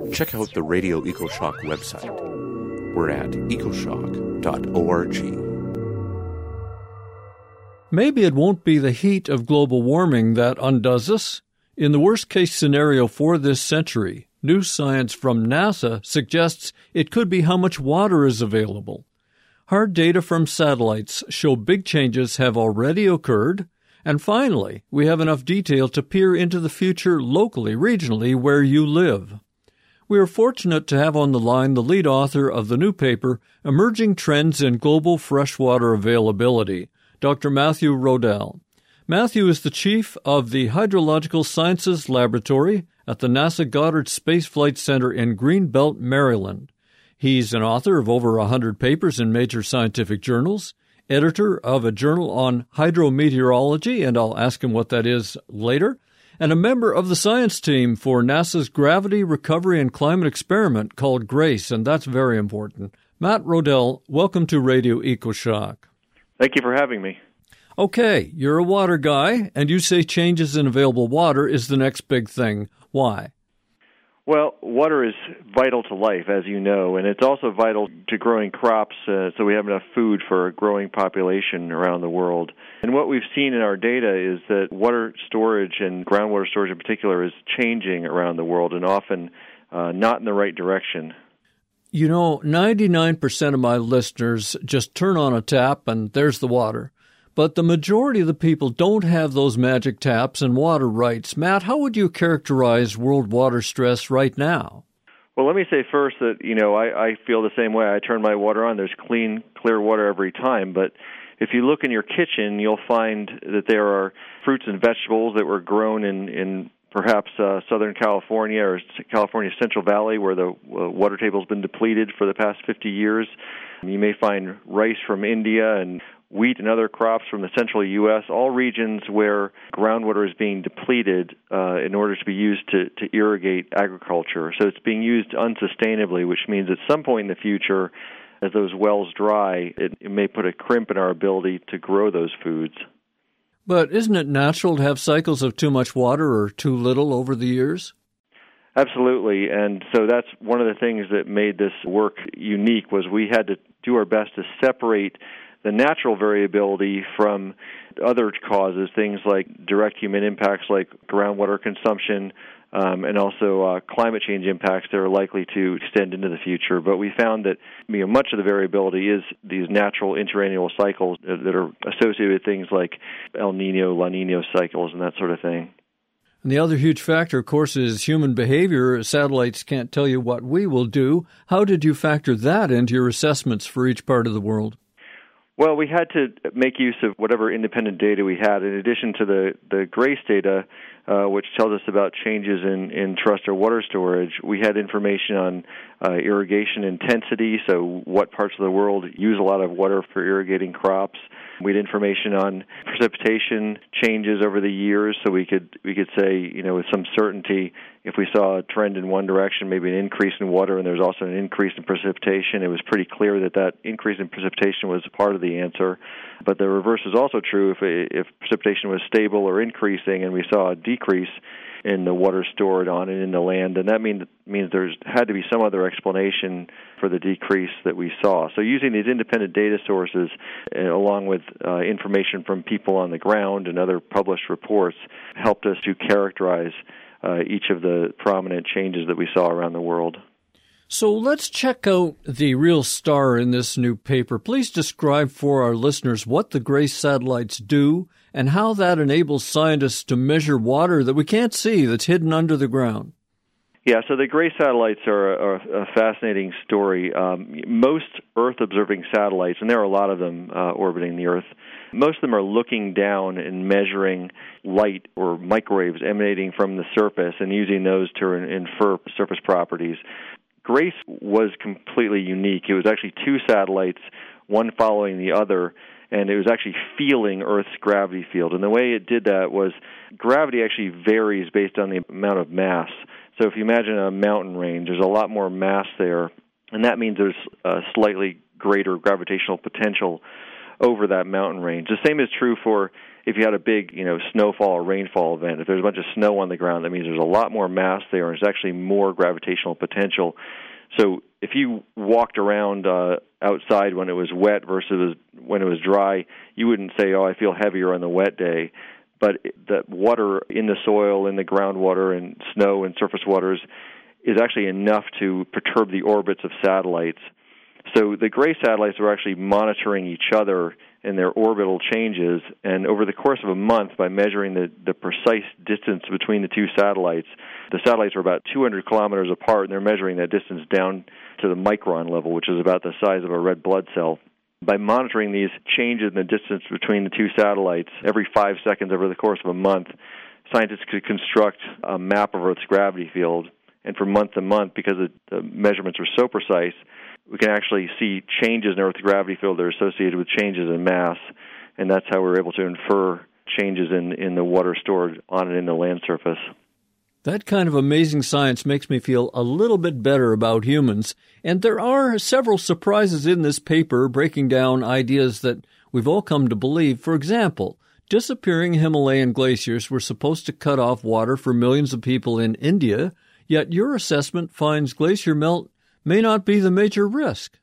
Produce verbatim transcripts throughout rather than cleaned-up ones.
check out the Radio EcoShock website. We're at ecoshock dot org. Maybe it won't be the heat of global warming that undoes us. In the worst-case scenario for this century, new science from NASA suggests it could be how much water is available. Hard data from satellites show big changes have already occurred. And finally, we have enough detail to peer into the future locally, regionally, where you live. We are fortunate to have on the line the lead author of the new paper, Emerging Trends in Global Freshwater Availability, Doctor Matthew Rodell. Matthew is the chief of the Hydrological Sciences Laboratory at the NASA Goddard Space Flight Center in Greenbelt, Maryland. He's an author of over one hundred papers in major scientific journals, editor of a journal on hydrometeorology, and I'll ask him what that is later, and a member of the science team for NASA's Gravity Recovery and Climate Experiment called GRACE, and that's very important. Matt Rodell, welcome to Radio EcoShock. Thank you for having me. Okay, you're a water guy, and you say changes in available water is the next big thing. Why? Well, water is vital to life, as you know, and it's also vital to growing crops uh, so we have enough food for a growing population around the world. And what we've seen in our data is that water storage and groundwater storage in particular is changing around the world and often uh, not in the right direction. You know, ninety-nine percent of my listeners just turn on a tap and there's the water. But the majority of the people don't have those magic taps and water rights. Matt, how would you characterize world water stress right now? Well, let me say first that, you know, I, I feel the same way. I turn my water on. There's clean, clear water every time. But if you look in your kitchen, you'll find that there are fruits and vegetables that were grown in, in perhaps uh, Southern California or California Central Valley where the uh, water table has been depleted for the past fifty years. You may find rice from India and wheat and other crops from the central U S, all regions where groundwater is being depleted uh, in order to be used to, to irrigate agriculture. So it's being used unsustainably, which means at some point in the future, as those wells dry, it, it may put a crimp in our ability to grow those foods. But isn't it natural to have cycles of too much water or too little over the years? Absolutely, and so that's one of the things that made this work unique was we had to do our best to separate the natural variability from other causes, things like direct human impacts like groundwater consumption, um, and also uh, climate change impacts that are likely to extend into the future. But we found that you know, much of the variability is these natural interannual cycles that are associated with things like El Nino, La Nino cycles, and that sort of thing. And the other huge factor, of course, is human behavior. Satellites can't tell you what we will do. How did you factor that into your assessments for each part of the world? Well, we had to make use of whatever independent data we had. In addition to the, the GRACE data, uh, which tells us about changes in, in terrestrial water storage, we had information on uh, irrigation intensity, so what parts of the world use a lot of water for irrigating crops. We had information on precipitation changes over the years, so we could we could say, you know, with some certainty, if we saw a trend in one direction, maybe an increase in water, and there's also an increase in precipitation, it was pretty clear that that increase in precipitation was part of the answer. But the reverse is also true. If if precipitation was stable or increasing, and we saw a decrease in the water stored on and in the land, and that means means there's had to be some other explanation for the decrease that we saw. So using these independent data sources, uh, along with uh, information from people on the ground and other published reports, helped us to characterize uh, each of the prominent changes that we saw around the world. So let's check out the real star in this new paper. Please describe for our listeners what the GRACE satellites do and how that enables scientists to measure water that we can't see that's hidden under the ground. Yeah, so the GRACE satellites are, are a fascinating story. Um, most Earth-observing satellites, and there are a lot of them uh, orbiting the Earth, most of them are looking down and measuring light or microwaves emanating from the surface and using those to infer surface properties. GRACE was completely unique. It was actually two satellites, one following the other, and it was actually feeling Earth's gravity field. And the way it did that was gravity actually varies based on the amount of mass. So if you imagine a mountain range, there's a lot more mass there, and that means there's a slightly greater gravitational potential over that mountain range. The same is true for if you had a big, you know, snowfall or rainfall event, if there's a bunch of snow on the ground, that means there's a lot more mass there, and there's actually more gravitational potential. So if you walked around uh, outside when it was wet versus when it was dry, you wouldn't say, oh, I feel heavier on the wet day. But the water in the soil, in the groundwater, and snow and surface waters is actually enough to perturb the orbits of satellites. So the GRACE satellites are actually monitoring each other and their orbital changes, and over the course of a month, by measuring the, the precise distance between the two satellites, the satellites are about two hundred kilometers apart, and they're measuring that distance down to the micron level, which is about the size of a red blood cell. By monitoring these changes in the distance between the two satellites every five seconds over the course of a month, scientists could construct a map of Earth's gravity field, and from month to month, because the measurements are so precise, we can actually see changes in Earth's gravity field that are associated with changes in mass, and that's how we're able to infer changes in, in the water stored on and in the land surface. That kind of amazing science makes me feel a little bit better about humans, and there are several surprises in this paper breaking down ideas that we've all come to believe. For example, disappearing Himalayan glaciers were supposed to cut off water for millions of people in India, yet your assessment finds glacier melt may not be the major risk.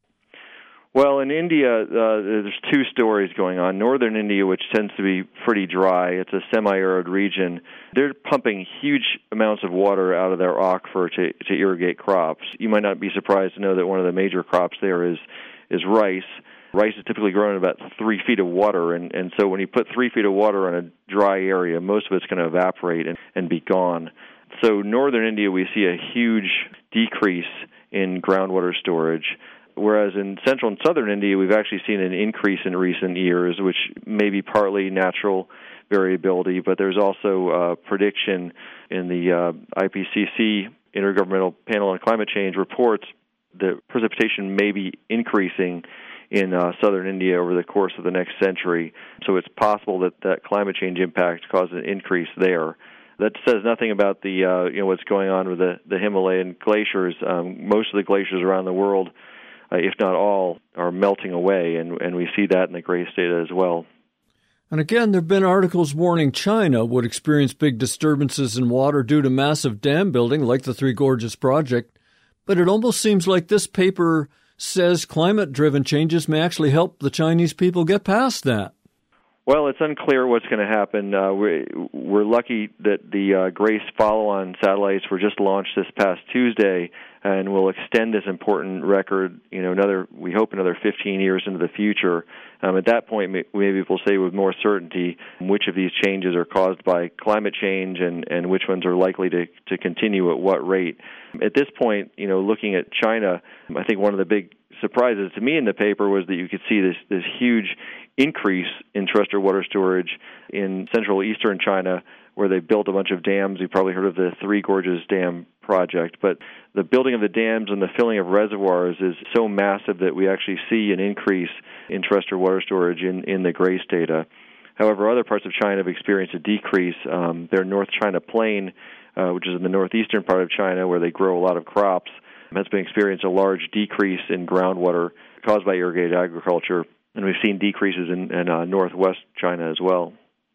Well, in India, uh, there's two stories going on. Northern India, which tends to be pretty dry, it's a semi-arid region. They're pumping huge amounts of water out of their aquifer to, to irrigate crops. You might not be surprised to know that one of the major crops there is is rice. Rice is typically grown in about three feet of water, and, and so when you put three feet of water on a dry area, most of it's going to evaporate and, and be gone. So northern India, we see a huge decrease in groundwater storage, whereas in central and southern India, we've actually seen an increase in recent years, which may be partly natural variability, but there's also a prediction in the uh, I P C C, Intergovernmental Panel on Climate Change, reports that precipitation may be increasing in uh, southern India over the course of the next century. So it's possible that that climate change impact caused an increase there. That says nothing about the uh, you know what's going on with the, the Himalayan glaciers. Um, most of the glaciers around the world, uh, if not all, are melting away, and, and we see that in the GRACE data as well. And again, there have been articles warning China would experience big disturbances in water due to massive dam building, like the Three Gorges project. But it almost seems like this paper says climate-driven changes may actually help the Chinese people get past that. Well, it's unclear what's going to happen. Uh, we're, we're lucky that the uh, GRACE follow-on satellites were just launched this past Tuesday, and will extend this important record, you know, another, we hope another fifteen years into the future. Um, at that point, maybe we'll say with more certainty which of these changes are caused by climate change and, and which ones are likely to, to continue at what rate. At this point, you know, looking at China, I think one of the big surprises to me in the paper was that you could see this, this huge increase in terrestrial water storage in central eastern China, where they built a bunch of dams. You've probably heard of the Three Gorges Dam project, but the building of the dams and the filling of reservoirs is so massive that we actually see an increase in terrestrial water storage in, in the GRACE data. However, other parts of China have experienced a decrease. Um, their North China Plain, uh, which is in the northeastern part of China where they grow a lot of crops, has been experiencing a large decrease in groundwater caused by irrigated agriculture, and we've seen decreases in, in uh, northwest China as well.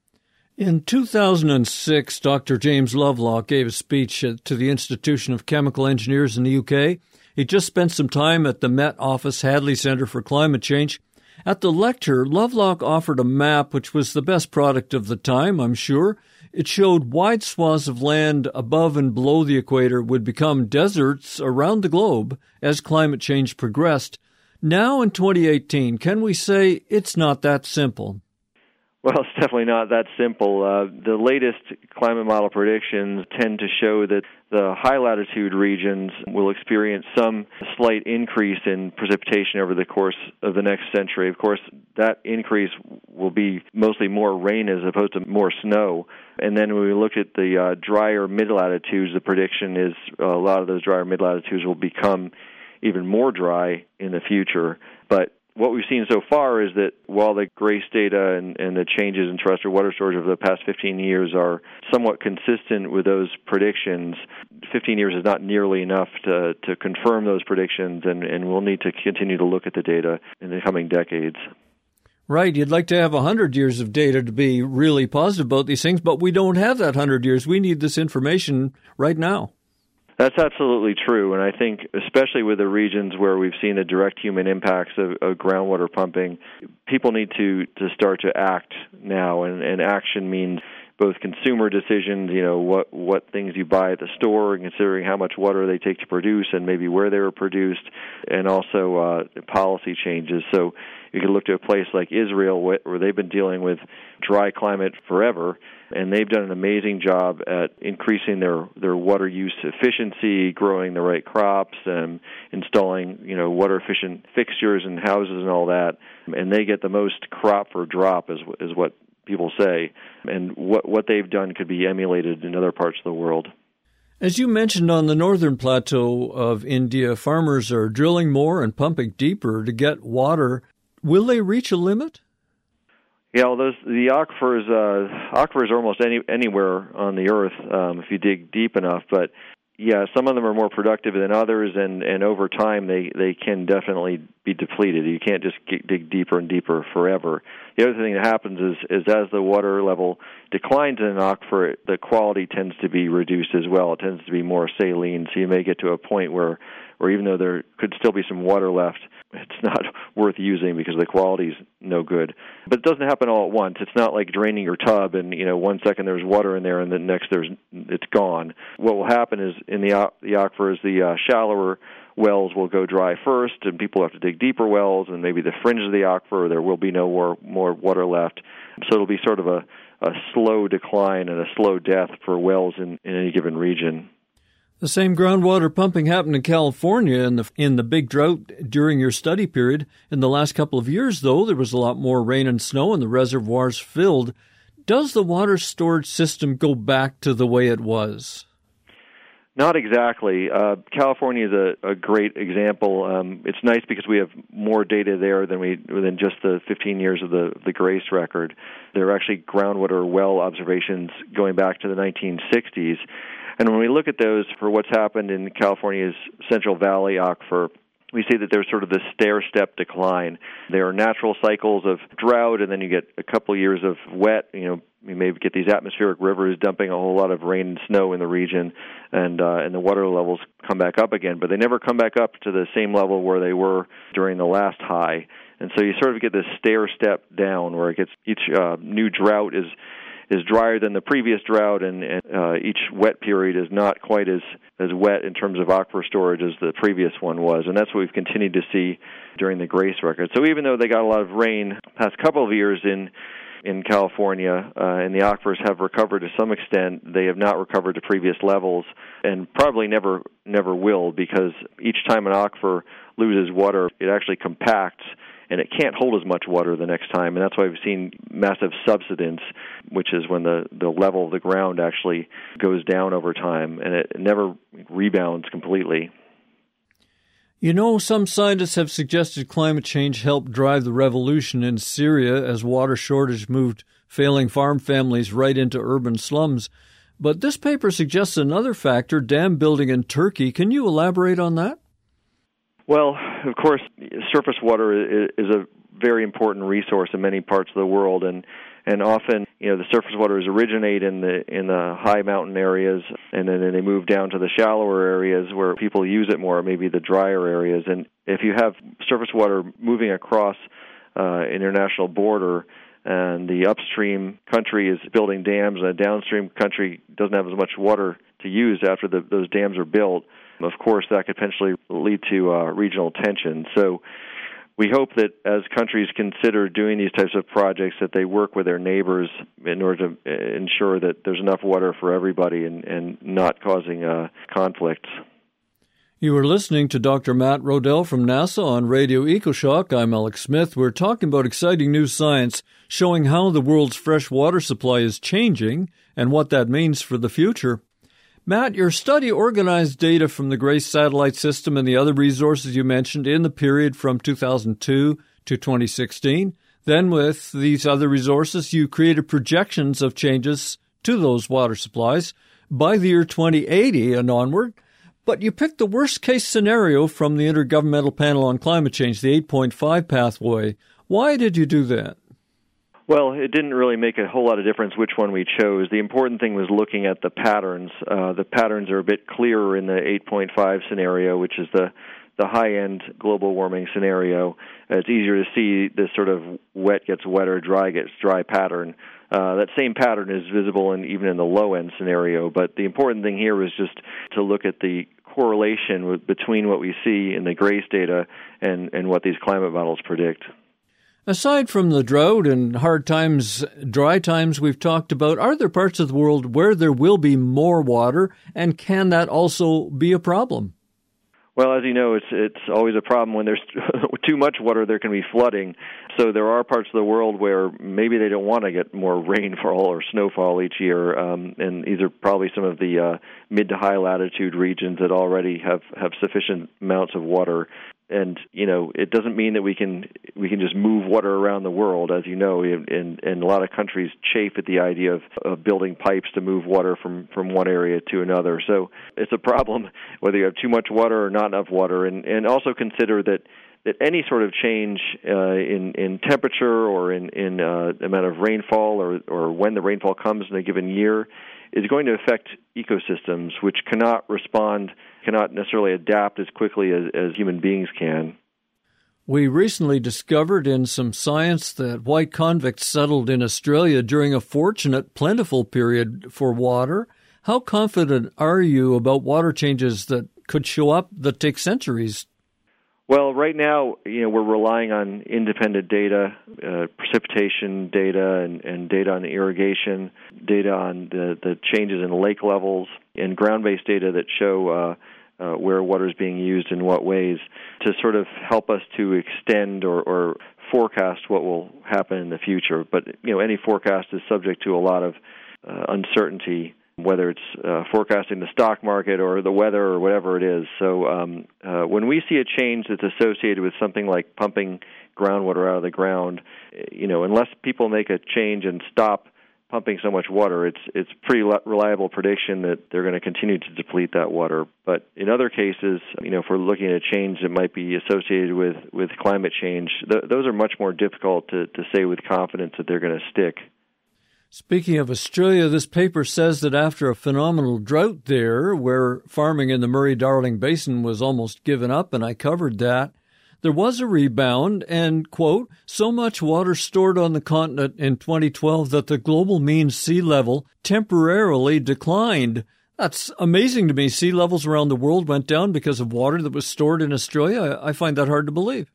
In two thousand six, Doctor James Lovelock gave a speech to the Institution of Chemical Engineers in the U K. He just spent some time at the Met Office Hadley Center for Climate Change. At the lecture, Lovelock offered a map which was the best product of the time, I'm sure. It showed wide swaths of land above and below the equator would become deserts around the globe as climate change progressed. Now in twenty eighteen, can we say it's not that simple? Well, it's definitely not that simple. Uh, the latest climate model predictions tend to show that the high-latitude regions will experience some slight increase in precipitation over the course of the next century. Of course, that increase will be mostly more rain as opposed to more snow. And then when we look at the uh, drier mid-latitudes, the prediction is a lot of those drier mid-latitudes will become even more dry in the future. But what we've seen so far is that while the GRACE data and, and the changes in terrestrial water storage over the past fifteen years are somewhat consistent with those predictions, fifteen years is not nearly enough to, to confirm those predictions, and, and we'll need to continue to look at the data in the coming decades. Right. You'd like to have one hundred years of data to be really positive about these things, but we don't have that one hundred years. We need this information right now. That's absolutely true, and I think especially with the regions where we've seen the direct human impacts of, of groundwater pumping, people need to, to start to act now, and, and action means both consumer decisions, you know, what, what things you buy at the store, and considering how much water they take to produce and maybe where they were produced, and also uh, policy changes. So you can look to a place like Israel where they've been dealing with dry climate forever, and they've done an amazing job at increasing their, their water use efficiency, growing the right crops, and installing, you know, water-efficient fixtures and houses and all that, and they get the most crop for drop, is, is what people say, and what what they've done could be emulated in other parts of the world. As you mentioned, on the northern plateau of India, farmers are drilling more and pumping deeper to get water. Will they reach a limit? Yeah, well, those the aquifers uh, aquifers are almost any anywhere on the earth um, if you dig deep enough, but yeah, some of them are more productive than others, and, and over time they, they can definitely be depleted. You can't just get, dig deeper and deeper forever. The other thing that happens is, is as the water level declines in an aquifer, the quality tends to be reduced as well. It tends to be more saline, so you may get to a point where, where even though there could still be some water left, it's not worth using because the quality's no good. But it doesn't happen all at once. It's not like draining your tub and, you know, one second there's water in there and the next there's it's gone. What will happen is in the the aquifers, the uh, shallower wells will go dry first, and people have to dig deeper wells, and maybe the fringe of the aquifer there will be no more more water left. So it'll be sort of a, a slow decline and a slow death for wells in, in any given region. The same groundwater pumping happened in California in the in the big drought during your study period. In the last couple of years, though, there was a lot more rain and snow and the reservoirs filled. Does the water storage system go back to the way it was? Not exactly. Uh, California is a, a great example. Um, it's nice because we have more data there than we than just the fifteen years of the the GRACE record. There are actually groundwater well observations going back to the nineteen sixties. And when we look at those for what's happened in California's Central Valley aquifer, we see that there's sort of this stair-step decline. There are natural cycles of drought, and then you get a couple of years of wet. You know, you maybe get these atmospheric rivers dumping a whole lot of rain and snow in the region, and uh, and the water levels come back up again. But they never come back up to the same level where they were during the last high. And so you sort of get this stair-step down where it gets each uh, new drought is is drier than the previous drought, and, and uh, each wet period is not quite as, as wet in terms of aquifer storage as the previous one was. And that's what we've continued to see during the GRACE record. So even though they got a lot of rain the past couple of years in in California, uh, and the aquifers have recovered to some extent, they have not recovered to previous levels, and probably never never will, because each time an aquifer loses water, it actually compacts, and it can't hold as much water the next time, and that's why we've seen massive subsidence, which is when the, the level of the ground actually goes down over time, and it never rebounds completely. You know, some scientists have suggested climate change helped drive the revolution in Syria as water shortage moved failing farm families right into urban slums. But this paper suggests another factor, dam building in Turkey. Can you elaborate on that? Well, of course, surface water is a very important resource in many parts of the world, and and often, you know, the surface waters originate in the in the high mountain areas, and then they move down to the shallower areas where people use it more, maybe the drier areas. And if you have surface water moving across uh, an international border, and the upstream country is building dams, and the downstream country doesn't have as much water to use after the, those dams are built, of course, that could potentially lead to uh, regional tension. So we hope that as countries consider doing these types of projects, that they work with their neighbors in order to ensure that there's enough water for everybody and, and not causing uh, conflicts. You are listening to Doctor Matt Rodell from NASA on Radio EcoShock. I'm Alex Smith. We're talking about exciting new science showing how the world's fresh water supply is changing and what that means for the future. Matt, your study organized data from the GRACE satellite system and the other resources you mentioned in the period from two thousand two to twenty sixteen. Then with these other resources, you created projections of changes to those water supplies by the year twenty eighty and onward. But you picked the worst-case scenario from the Intergovernmental Panel on Climate Change, the eight point five pathway. Why did you do that? Well, it didn't really make a whole lot of difference which one we chose. The important thing was looking at the patterns. Uh, the patterns are a bit clearer in the eight point five scenario, which is the, the high-end global warming scenario. Uh, it's easier to see this sort of wet gets wetter, dry gets dry pattern. Uh, that same pattern is visible in, even in the low-end scenario, but the important thing here was just to look at the correlation with, between what we see in the GRACE data and, and what these climate models predict. Aside from the drought and hard times, dry times we've talked about, are there parts of the world where there will be more water, and can that also be a problem? Well, as you know, it's it's always a problem when there's too much water. There can be flooding. So there are parts of the world where maybe they don't want to get more rainfall or snowfall each year, um, and these are probably some of the uh, mid to high latitude regions that already have, have sufficient amounts of water. And you know, it doesn't mean that we can we can just move water around the world, as you know, and, and a lot of countries chafe at the idea of, of building pipes to move water from, from one area to another. So it's a problem whether you have too much water or not enough water, and, and also consider that, that any sort of change uh, in in temperature or in in uh, amount of rainfall or or when the rainfall comes in a given year is going to affect ecosystems, which cannot respond, cannot necessarily adapt as quickly as, as human beings can. We recently discovered in some science that white convicts settled in Australia during a fortunate, plentiful period for water. How confident are you about water changes that could show up that take centuries? Well, right now, you know, we're relying on independent data, uh, precipitation data, and, and data on irrigation, data on the, the changes in lake levels, and ground-based data that show uh, uh, where water is being used in what ways to sort of help us to extend or, or forecast what will happen in the future. But, you know, any forecast is subject to a lot of uh, uncertainty, whether it's uh, forecasting the stock market or the weather or whatever it is. So um, uh, when we see a change that's associated with something like pumping groundwater out of the ground, you know, unless people make a change and stop pumping so much water, it's it's pretty reliable prediction that they're going to continue to deplete that water. But in other cases, you know, if we're looking at a change that might be associated with, with climate change, th- those are much more difficult to, to say with confidence that they're going to stick. Speaking of Australia, this paper says that after a phenomenal drought there, where farming in the Murray-Darling Basin was almost given up, and I covered that, there was a rebound and, quote, so much water stored on the continent in twenty twelve that the global mean sea level temporarily declined. That's amazing to me. Sea levels around the world went down because of water that was stored in Australia. I find that hard to believe.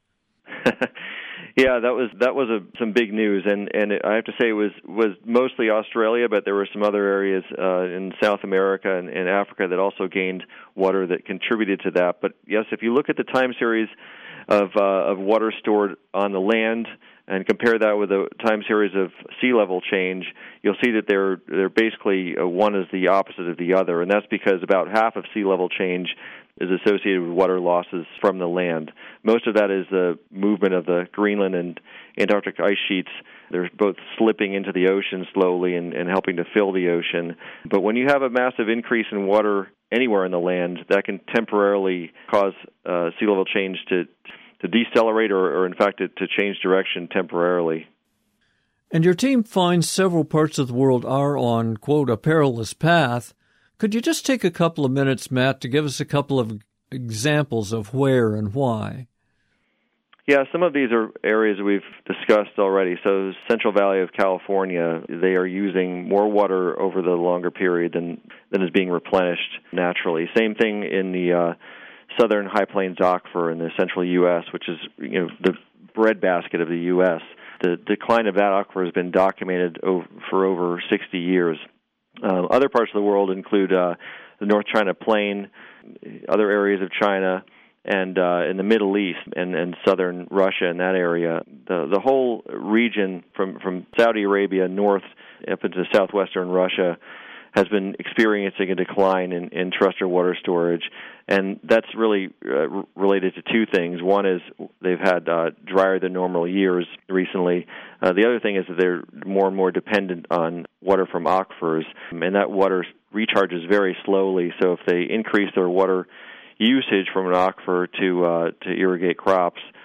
Yeah, that was that was a, some big news, and, and I have to say it was, was mostly Australia, but there were some other areas uh, in South America and, and Africa that also gained water that contributed to that. But yes, if you look at the time series of uh, of water stored on the land and compare that with the time series of sea level change, you'll see that they're they're basically uh, one is the opposite of the other, and that's because about half of sea level change is associated with water losses from the land. Most of that is the movement of the Greenland and Antarctic ice sheets. They're both slipping into the ocean slowly and, and helping to fill the ocean. But when you have a massive increase in water anywhere in the land, that can temporarily cause uh, sea level change to to decelerate or, or in fact, to, to change direction temporarily. And your team finds several parts of the world are on, quote, a perilous path. Could you just take a couple of minutes, Matt, to give us a couple of examples of where and why? Yeah, some of these are areas we've discussed already. So Central Valley of California, they are using more water over the longer period than, than is being replenished naturally. Same thing in the uh, southern High Plains Aquifer in the central U S, which is, you know, the breadbasket of the U S. The decline of that aquifer has been documented over, for over sixty years. Uh, other parts of the world include uh, the North China Plain, other areas of China, and uh, in the Middle East and, and southern Russia and that area. The the whole region from, from Saudi Arabia north up into southwestern Russia has been experiencing a decline in, in terrestrial water storage, and that's really uh, related to two things. One is they've had uh, drier than normal years recently. Uh, the other thing is that they're more and more dependent on water from aquifers, and that water recharges very slowly. So if they increase their water usage from an aquifer to uh, to irrigate crops,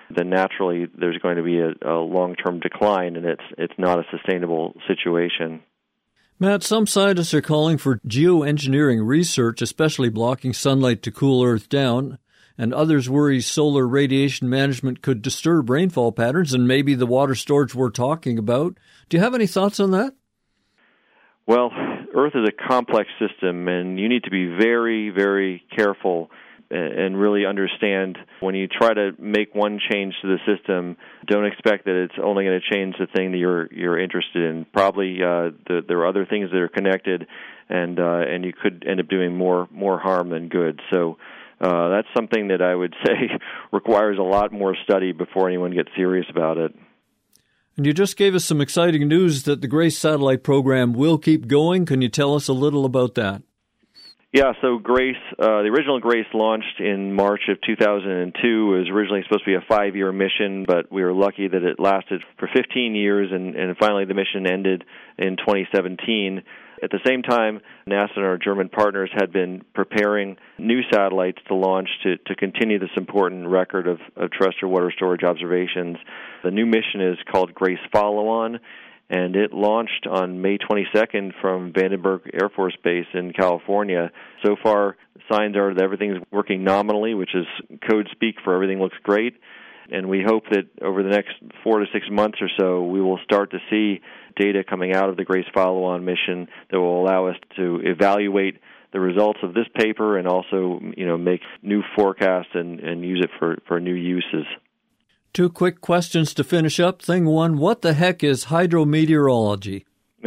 then naturally there's going to be a, a long-term decline, and it's it's not a sustainable situation. Matt, some scientists are calling for geoengineering research, especially blocking sunlight to cool Earth down, and others worry solar radiation management could disturb rainfall patterns and maybe the water storage we're talking about. Do you have any thoughts on that? Well, Earth is a complex system, and you need to be very, very careful and really understand when you try to make one change to the system, don't expect that it's only going to change the thing that you're you're interested in. Probably uh, the, there are other things that are connected, and uh, and you could end up doing more more harm than good. So uh, that's something that I would say requires a lot more study before anyone gets serious about it. And you just gave us some exciting news that the GRACE satellite program will keep going. Can you tell us a little about that? Yeah, so GRACE, uh, the original GRACE launched in March of two thousand two. It was originally supposed to be a five-year mission, but we were lucky that it lasted for fifteen years, and, and finally the mission ended in twenty seventeen. At the same time, NASA and our German partners had been preparing new satellites to launch to, to continue this important record of, of terrestrial water storage observations. The new mission is called GRACE Follow-On, and it launched on May twenty-second from Vandenberg Air Force Base in California. So far, signs are that everything's working nominally, which is code speak for everything looks great. And we hope that over the next four to six months or so, we will start to see data coming out of the GRACE Follow-On mission that will allow us to evaluate the results of this paper and also, you know, make new forecasts and, and use it for, for new uses. Two quick questions to finish up. Thing one, what the heck is hydrometeorology?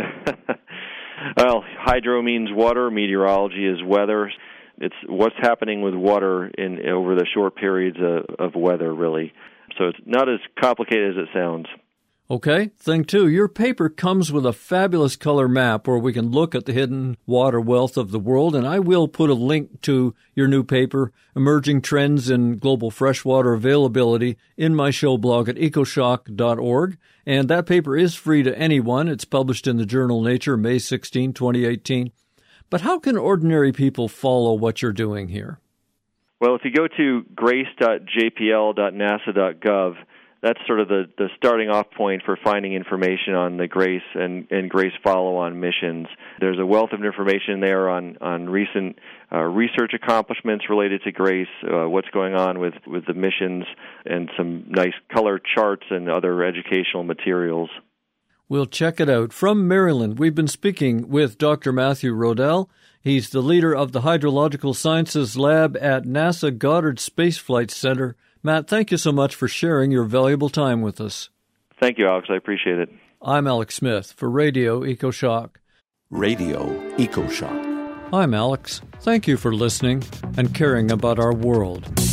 Well, hydro means water, meteorology is weather. It's what's happening with water in over the short periods of, of weather, really. So it's not as complicated as it sounds. Okay. Thing two, your paper comes with a fabulous color map where we can look at the hidden water wealth of the world, and I will put a link to your new paper, Emerging Trends in Global Freshwater Availability, in my show blog at ecoshock dot org. And that paper is free to anyone. It's published in the journal Nature, May sixteenth, twenty eighteen. But how can ordinary people follow what you're doing here? Well, if you go to grace dot j p l dot nasa dot gov, that's sort of the, the starting off point for finding information on the GRACE and, and GRACE follow-on missions. There's a wealth of information there on, on recent uh, research accomplishments related to GRACE, uh, what's going on with, with the missions, and some nice color charts and other educational materials. We'll check it out. From Maryland, we've been speaking with Doctor Matthew Rodell. He's the leader of the Hydrological Sciences Lab at NASA Goddard Space Flight Center. Matt, thank you so much for sharing your valuable time with us. Thank you, Alex. I appreciate it. I'm Alex Smith for Radio EcoShock. Radio EcoShock. I'm Alex. Thank you for listening and caring about our world.